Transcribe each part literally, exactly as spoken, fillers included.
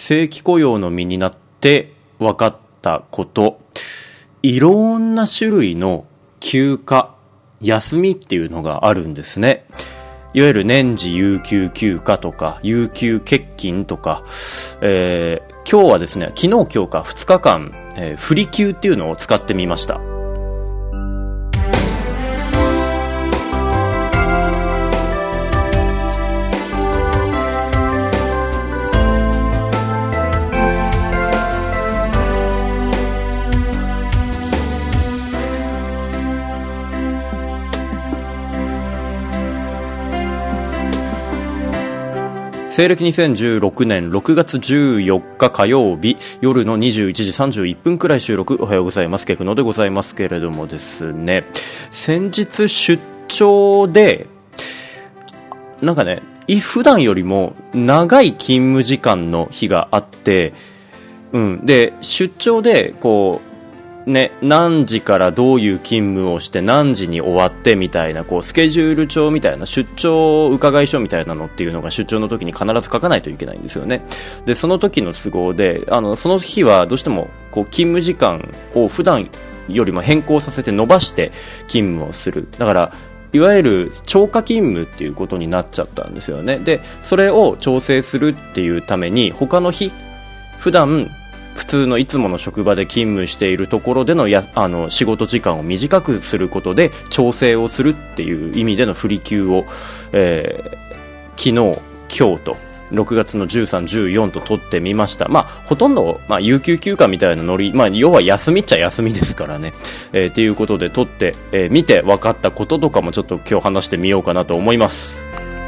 正規雇用の身になって分かったこと、いろんな種類の休暇、休みっていうのがあるんですね。いわゆる年次有給休暇とか有給欠勤とか、えー、今日はですね、昨日今日かふつかかん、えー、振り休っていうのを使ってみました。西暦にせんじゅうろくねんろくがつじゅうよっか火曜日、夜のにじゅういちじさんじゅういっぷんくらい収録。おはようございます。ケクノでございますけれどもですね、先日出張でなんかね、普段よりも長い勤務時間の日があって、うん、で出張でこうね、何時からどういう勤務をして何時に終わってみたいな、こうスケジュール帳みたいな、出張伺い書みたいなのっていうのが出張の時に必ず書かないといけないんですよね。でその時の都合で、あのその日はどうしてもこう勤務時間を普段よりも変更させて伸ばして勤務をする。だからいわゆる超過勤務っていうことになっちゃったんですよね。でそれを調整するっていうために、他の日、普段普通のいつもの職場で勤務しているところでのやあの仕事時間を短くすることで調整をするっていう意味での振り休を、えー、昨日今日とろくがつのじゅうさん、じゅうよんと取ってみました。まあほとんど、まあ、有給休暇みたいなノリ、まあ要は休みっちゃ休みですからね、えー、っていうことで取ってみ、えー、見て分かったこととかもちょっと今日話してみようかなと思います。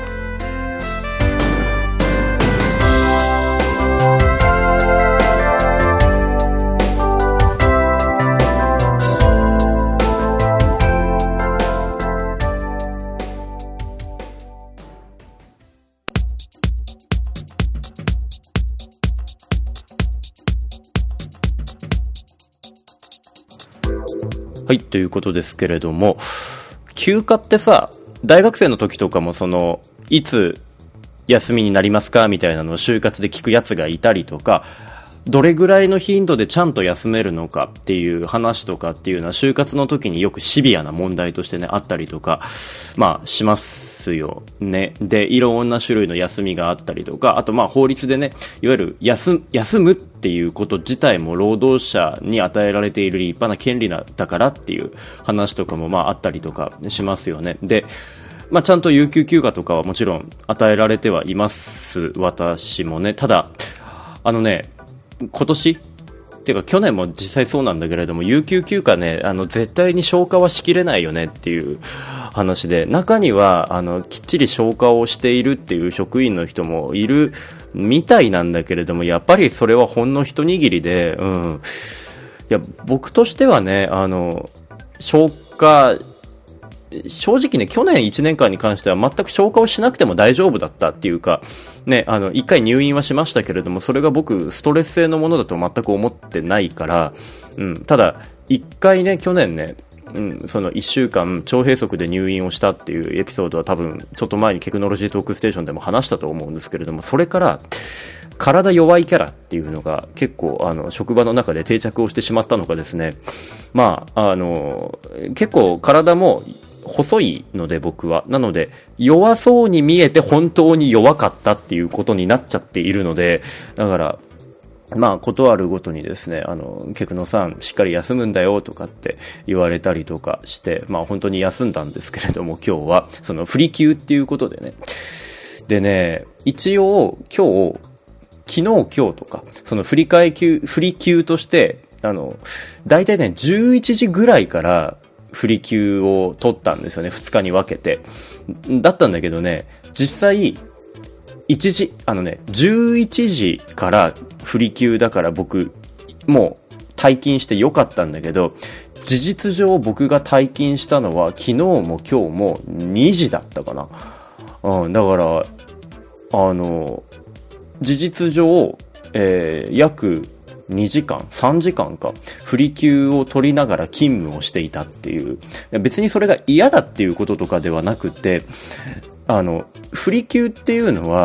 はい、ということですけれども、休暇ってさ、大学生の時とかもそのいつ休みになりますかみたいなのを就活で聞くやつがいたりとか、どれぐらいの頻度でちゃんと休めるのかっていう話とかっていうのは就活の時によくシビアな問題としてねあったりとか、まあしますよね。でいろんな種類の休みがあったりとか、あとまあ法律でね、いわゆる休休むっていうこと自体も労働者に与えられている立派な権利だからっていう話とかもまああったりとかしますよね。でまあちゃんと有給休暇とかはもちろん与えられてはいます、私もね。ただあのね、今年っていうか去年も実際そうなんだけれども、有給休暇ね、あの絶対に消化はしきれないよねっていう話で、中にはあのきっちり消化をしているっていう職員の人もいるみたいなんだけれども、やっぱりそれはほんの一握りで、うん、いや僕としてはね、あの消化正直ね、去年いちねんかんに関しては全く消化をしなくても大丈夫だったっていうかね、あの一回入院はしましたけれども、それが僕ストレス性のものだと全く思ってないから、うん、ただ一回ね、去年ね、うん、そのいっしゅうかん腸閉塞で入院をしたっていうエピソードは多分ちょっと前にテクノロジートークステーションでも話したと思うんですけれども、それから体弱いキャラっていうのが結構あの職場の中で定着をしてしまったのかですね、まああの結構体も細いので僕は、なので弱そうに見えて本当に弱かったっていうことになっちゃっているので、だからまあことあるごとにですね、あのケクノさんしっかり休むんだよとかって言われたりとかして、まあ本当に休んだんですけれども、今日はその振り休っていうことでね、でね、一応今日昨日今日とかその振り替え休振り休としてあのだいたいねじゅういちじぐらいから振り休を取ったんですよね、ふつかに分けて。だったんだけどね、実際いちじあのねじゅういちじから振り休だから僕もう退勤してよかったんだけど、事実上僕が退勤したのは昨日も今日もにじだったかな。うん、だからあの事実上、えー、約にじかんさんじかんか振り休を取りながら勤務をしていたっていう、別にそれが嫌だっていうこととかではなくて、あの振り休っていうのは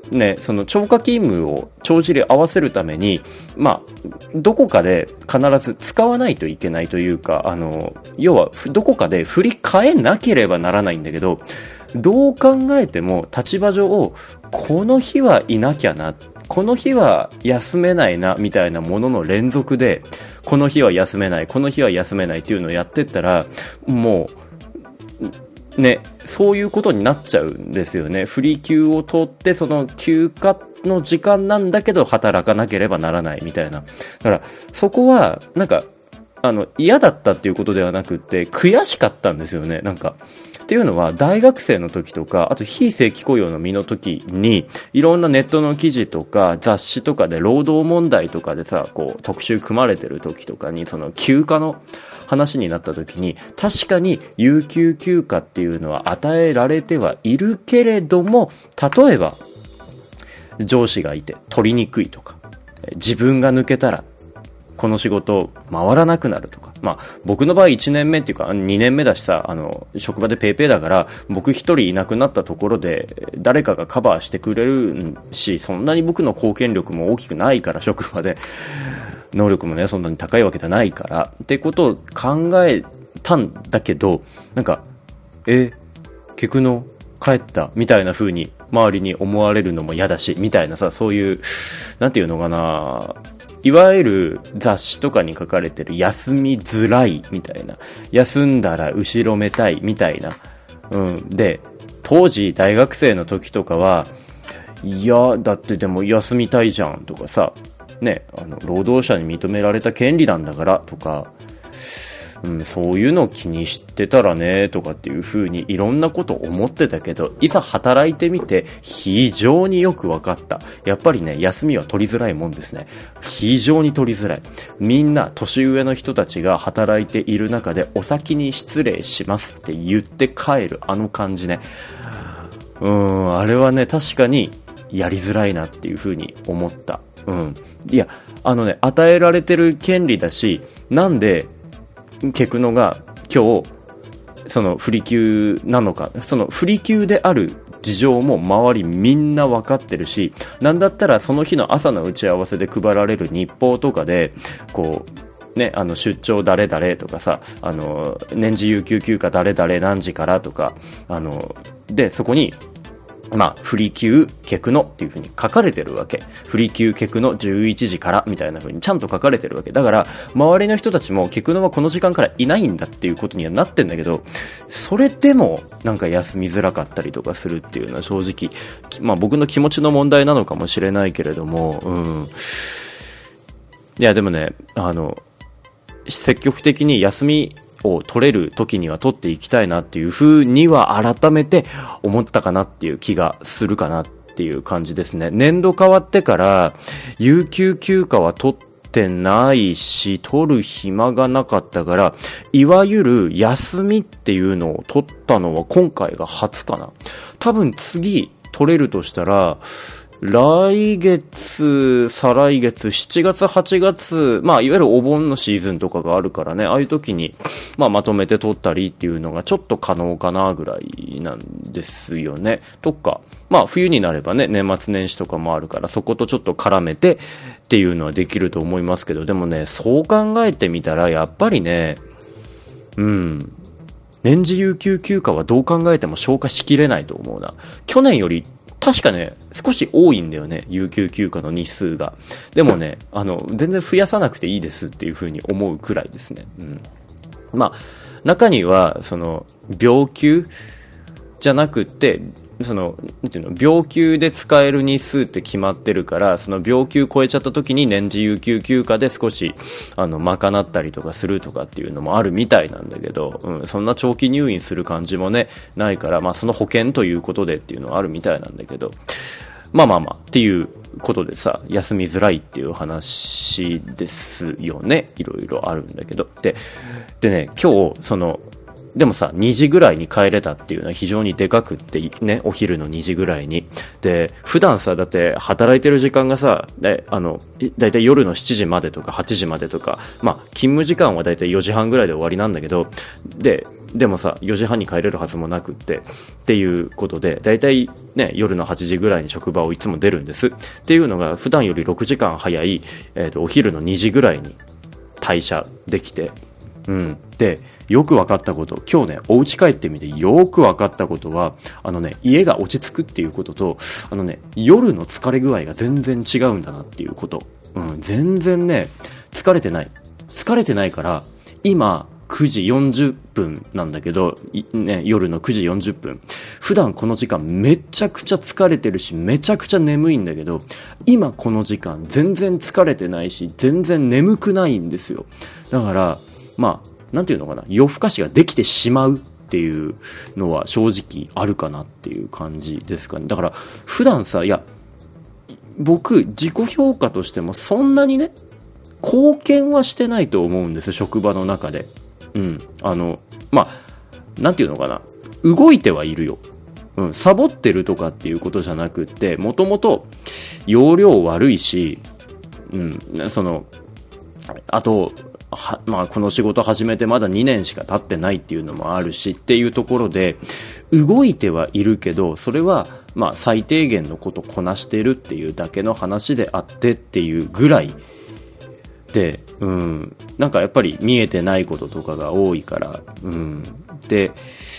ね、その超過勤務を帳尻合わせるために、まあ、どこかで必ず使わないといけないというか、あの、要は、どこかで振り替えなければならないんだけど、どう考えても立場上、この日はいなきゃな、この日は休めないな、みたいなものの連続で、この日は休めない、この日は休めないっていうのをやってったら、もう、ね、そういうことになっちゃうんですよね。不利休を取って、その休暇の時間なんだけど働かなければならないみたいな。だから、そこは、なんか、あの、嫌だったっていうことではなくって、悔しかったんですよね、なんか。っていうのは、大学生の時とか、あと非正規雇用の身の時に、いろんなネットの記事とか、雑誌とかで労働問題とかでさ、こう、特集組まれてる時とかに、その休暇の話になった時に、確かに有給休暇っていうのは与えられてはいるけれども、例えば、上司がいて取りにくいとか、自分が抜けたら、この仕事回らなくなるとか。まあ、僕の場合いちねんめっていうかにねんめだしさ、あの、職場でペイペイだから、僕一人いなくなったところで、誰かがカバーしてくれるし、そんなに僕の貢献力も大きくないから、職場で。能力もね、そんなに高いわけじゃないから。ってことを考えたんだけど、なんか、え、ケクノ帰ったみたいな風に周りに思われるのも嫌だし、みたいなさ、そういう、なんていうのかな、いわゆる雑誌とかに書かれてる休みづらいみたいな、休んだら後ろめたいみたいな、うん。で、当時大学生の時とかは、いや、だってでも休みたいじゃんとかさ、ね、あの、労働者に認められた権利なんだからとか、うん、そういうのを気にしてたらねとかっていう風にいろんなこと思ってたけど、いざ働いてみて非常によく分かった。やっぱりね、休みは取りづらいもんですね。非常に取りづらい。みんな年上の人たちが働いている中で、お先に失礼しますって言って帰るあの感じね。うーん、あれはね、確かにやりづらいなっていう風に思った。うん。いや、あのね、与えられてる権利だし、なんでケクノが今日その不利休なのか、その不利休である事情も周りみんな分かってるし、なんだったらその日の朝の打ち合わせで配られる日報とかでこうね、あの出張誰々とかさ、あの年次有給休暇誰々何時からとか、あのでそこにまあ、不利休ケクノっていう風に書かれてるわけ。不利休ケクノじゅういちじからみたいな風にちゃんと書かれてるわけ。だから、周りの人たちもケクノはこの時間からいないんだっていうことにはなってんだけど、それでもなんか休みづらかったりとかするっていうのは正直、まあ僕の気持ちの問題なのかもしれないけれども、うん。いやでもね、あの、積極的に休みを取れる時には取っていきたいなっていう風には改めて思ったかなっていう気がするかなっていう感じですね。年度変わってから有給休暇は取ってないし、取る暇がなかったから、いわゆる休みっていうのを取ったのは今回が初かな。多分次取れるとしたら、来月、再来月、しちがつ、はちがつ、まあ、いわゆるお盆のシーズンとかがあるからね、ああいう時に、まあ、まとめて取ったりっていうのがちょっと可能かなぐらいなんですよね。とか、まあ、冬になればね、年末年始とかもあるから、そことちょっと絡めてっていうのはできると思いますけど、でもね、そう考えてみたら、やっぱりね、うん、年次有給休暇はどう考えても消化しきれないと思うな。去年より、確かね、少し多いんだよね、有給休暇の日数が。でもね、あの、全然増やさなくていいですっていう風に思うくらいですね。うん。まあ、中には、その、病休じゃなくって、その、なんていうの、病休で使える日数って決まってるから、その病休超えちゃった時に年次有給休暇で少し、あの、賄ったりとかするとかっていうのもあるみたいなんだけど、うん、そんな長期入院する感じもね、ないから、まあその保険ということでっていうのはあるみたいなんだけど、まあまあまあ、っていうことでさ、休みづらいっていう話ですよね。いろいろあるんだけど。で、でね、今日、その、でもさ、にじぐらいに帰れたっていうのは非常にでかくってね、お昼のにじぐらいに。で、普段さ、だって働いてる時間がさ、で、あの、だいたい夜のしちじまでとかはちじまでとか、まあ、勤務時間はだいたいよじはんぐらいで終わりなんだけど、で、 でもさよじはんに帰れるはずもなくってっていうことで、だいたいね夜のはちじぐらいに職場をいつも出るんですっていうのが、普段よりろくじかん早い、えーと、お昼のにじぐらいに退社できて、うん、でよく分かったこと、今日ねお家帰ってみてよく分かったことは、あのね家が落ち着くっていうことと、あのね夜の疲れ具合が全然違うんだなっていうこと、うん、全然ね疲れてない疲れてないから今くじよんじゅっぷんなんだけど、ね、夜のくじよんじゅっぷん、普段この時間めちゃくちゃ疲れてるしめちゃくちゃ眠いんだけど、今この時間全然疲れてないし全然眠くないんですよ。だからまあなんていうのかな、夜更かしができてしまうっていうのは正直あるかなっていう感じですかね。だから普段さ、いや僕自己評価としてもそんなにね貢献はしてないと思うんです、職場の中で。うん、あのまあなんていうのかな、動いてはいるよ、うん、サボってるとかっていうことじゃなくって、もともと容量悪いし、うん、そのあとは、まあ、この仕事始めてまだにねんしか経ってないっていうのもあるしっていうところで動いてはいるけど、それはまあ最低限のことこなしてるっていうだけの話であってっていうぐらいで、うん、なんかやっぱり見えてないこととかが多いから、うん、で、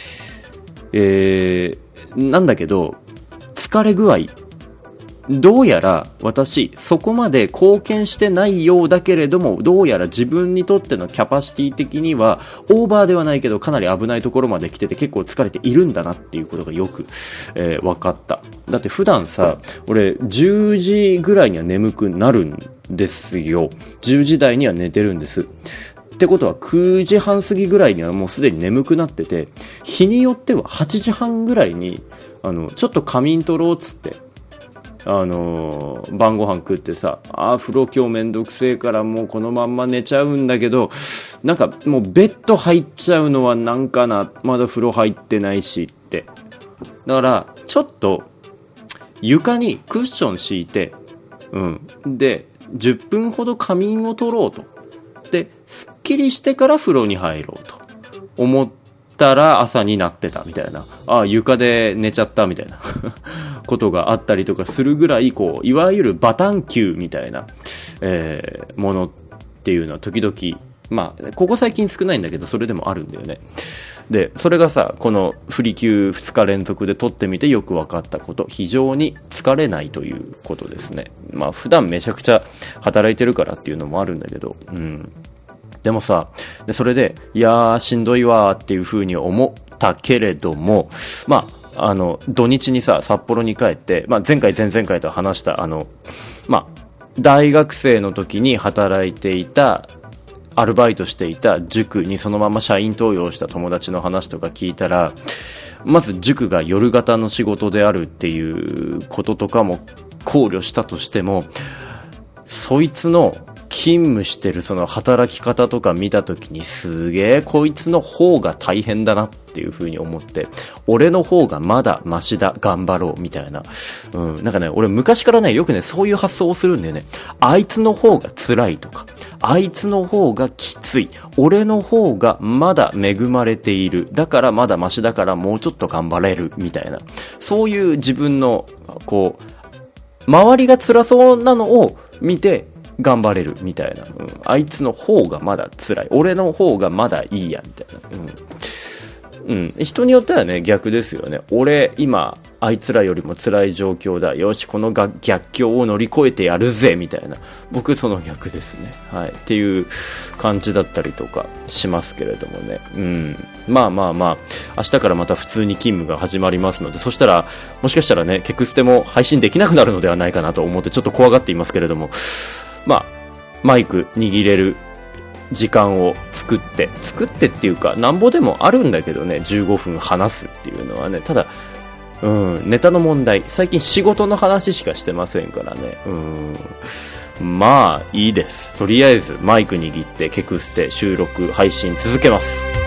えー、なんだけど疲れ具合、どうやら私そこまで貢献してないようだけれども、どうやら自分にとってのキャパシティ的にはオーバーではないけどかなり危ないところまで来てて結構疲れているんだなっていうことがよく、えー、分かった。だって普段さ俺じゅうじぐらいには眠くなるんですよ。じゅうじ台には寝てるんです。ってことはくじはん過ぎぐらいにはもうすでに眠くなってて、日によってははちじはんぐらいにあのちょっと仮眠取ろうっつってあのー、晩ご飯食ってさ、あー風呂今日めんどくせえからもうこのまんま寝ちゃうんだけど、なんかもうベッド入っちゃうのはなんかな、まだ風呂入ってないしって、だからちょっと床にクッション敷いて、うんでじゅっぷんほど仮眠を取ろうと、ですっきりしてから風呂に入ろうと思ったら朝になってたみたいな、あ床で寝ちゃったみたいなことがあったりとかするぐらい、こういわゆるバタン球みたいな、えー、ものっていうのは時々、まあここ最近少ないんだけどそれでもあるんだよね。でそれがさ、この振り級ふつか連続で取ってみてよく分かったこと、非常に疲れないということですね。まあ普段めちゃくちゃ働いてるからっていうのもあるんだけど、うんでもさ、でそれでいやーしんどいわーっていう風に思ったけれども、まああの土日にさ札幌に帰って、まあ、前回前々回と話したあの、まあ、大学生の時に働いていたアルバイトしていた塾にそのまま社員登用した友達の話とか聞いたら、まず塾が夜型の仕事であるっていうこととかも考慮したとしても、そいつの勤務してるその働き方とか見たときにすげえこいつの方が大変だなっていう風に思って、俺の方がまだマシだ頑張ろうみたいな、うん、なんかね俺昔からねよくねそういう発想をするんだよね。あいつの方が辛いとか、あいつの方がきつい、俺の方がまだ恵まれている、だからまだマシだからもうちょっと頑張れるみたいな、そういう自分のこう周りが辛そうなのを見て頑張れるみたいな、うん、あいつの方がまだ辛い、俺の方がまだいいやみたいな、うんうん、人によってはね逆ですよね。俺今あいつらよりも辛い状況だ、よしこのが逆境を乗り越えてやるぜみたいな、僕その逆ですね、はい、っていう感じだったりとかしますけれどもね、うん、まあまあまあ明日からまた普通に勤務が始まりますので、そしたらもしかしたらねケクステも配信できなくなるのではないかなと思ってちょっと怖がっていますけれども、まあマイク握れる時間を作って作ってっていうかなんぼでもあるんだけどね、じゅうごふん話すっていうのはね、ただうんネタの問題、最近仕事の話しかしてませんからね、うんまあいいです。とりあえずマイク握ってケクステ収録配信続けます。